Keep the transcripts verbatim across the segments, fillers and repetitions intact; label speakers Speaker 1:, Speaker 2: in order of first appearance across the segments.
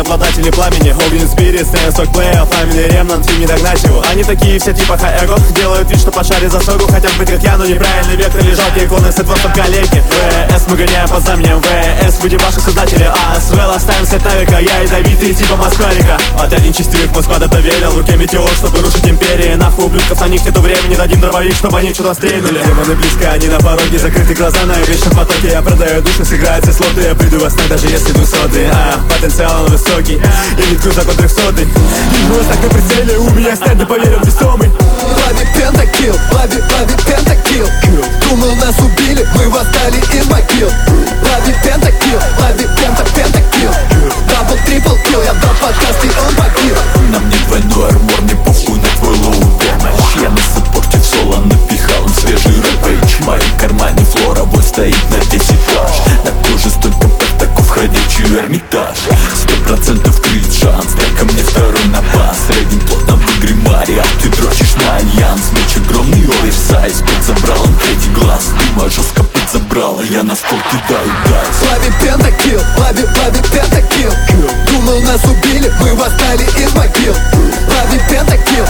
Speaker 1: обладатели пламени. Огнен спирит, стэнсок плея, фамили ремнант, им не догнать его. Они такие все типа хаэго, делают вид, что по шаре за согу. Хотят быть как я, но неправильный вектор и жалкие клоны с этого коллеги. ВС мы гоняем по знаменем ВС, будем ваши создатели. А СВЛ оставим след на века, я ядовитый типа Москва-река. Отряд нечестивых Москва доверил, в руке метеор, чтобы рушить империи. Нахуй ублюдков, на них нету времени, дадим дробовик, чтобы они что-то стрельнули. Демоны близко, они на пороге, закрыты глаза на вечном потоке. Я продаю душу, сыграют все слоты, я приду во снах, даже если двухсотый. А, потенциал он высокий, и не ткну закон трехсотый. Голос так на прицеле, у меня стенд, поверил, весомый.
Speaker 2: Лови пентакилл, лови, лови пентакилл. Думал, нас убили, мы восстали из могил. Лови пентакилл, лови пента, пентакилл. Дабл, трипл килл, я дал подкаст и он погиб.
Speaker 3: На мне двойной армор, не похуй на твой лоу дэмэдж. Я на саппорте в соло напихал свежий рэпэйдж. В моем кармане флоровой стоит на десять таш. На коже столько портаков, ходячий Эрмитаж. Сто процентов крит шанс, дай ко мне второй напас. Средним плотно в игре Мари, а ты дрочишь на альянс. Меч огромный оверсайз, подзабрал он третий глаз. Дыма жестко подзабрал, а я на стол кидаю дайс.
Speaker 2: Лови пентакилл, лови, лови пентакилл. Думал, нас убили, мы восстали из могил. Лови пентакилл,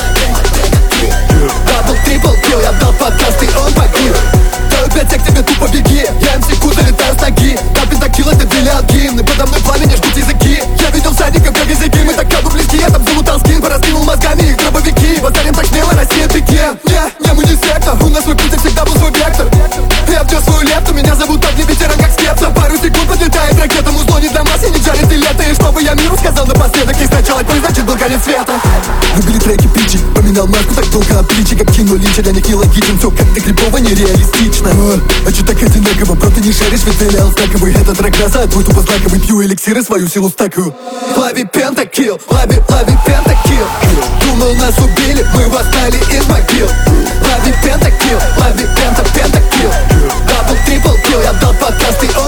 Speaker 2: дабл, трипл килл, я дал подкаст и он погиб. Даю пять, я к тебе тупо беги. Я эм си Ку, залетаю с ноги. Дал пентакилл, это филиал гимн. И подо мной пламя, не жгут языки. Я видел всадников, как языки. Мы так кабы близки, я там залутал скин. Пораскинул мозгами их дробовики. Восстанем так смело, Россия пике. Не, не, мы не секта. У нас свой путь, и всегда был свой вектор. Я вдел свою лепту, меня зовут Огни, ветеран как скепса. Пару секунд подлетает ракета. Музло не для масс, я не жарит и лето. И чтобы я миру сказал напоследок. И сначала твой, значит был конец света. Выбили треки пичи, поменял маску так долго от плечи. Как кино линча, для них нелогичен. Все как-то крипово, нереалистично. А чё так одинаково, бро, ты не шаришь, ведь стрелял стаковый. Этот трек назад, твой тупо знаковый. Пью эликсиры, свою силу стакаю. Лови пентакилл, лови, лови пентакилл. Думал, нас убили, мы восстали из могил. Лови пентакилл, лови пента, пентакилл. Дабл, трипл килл, я дал подкаст и он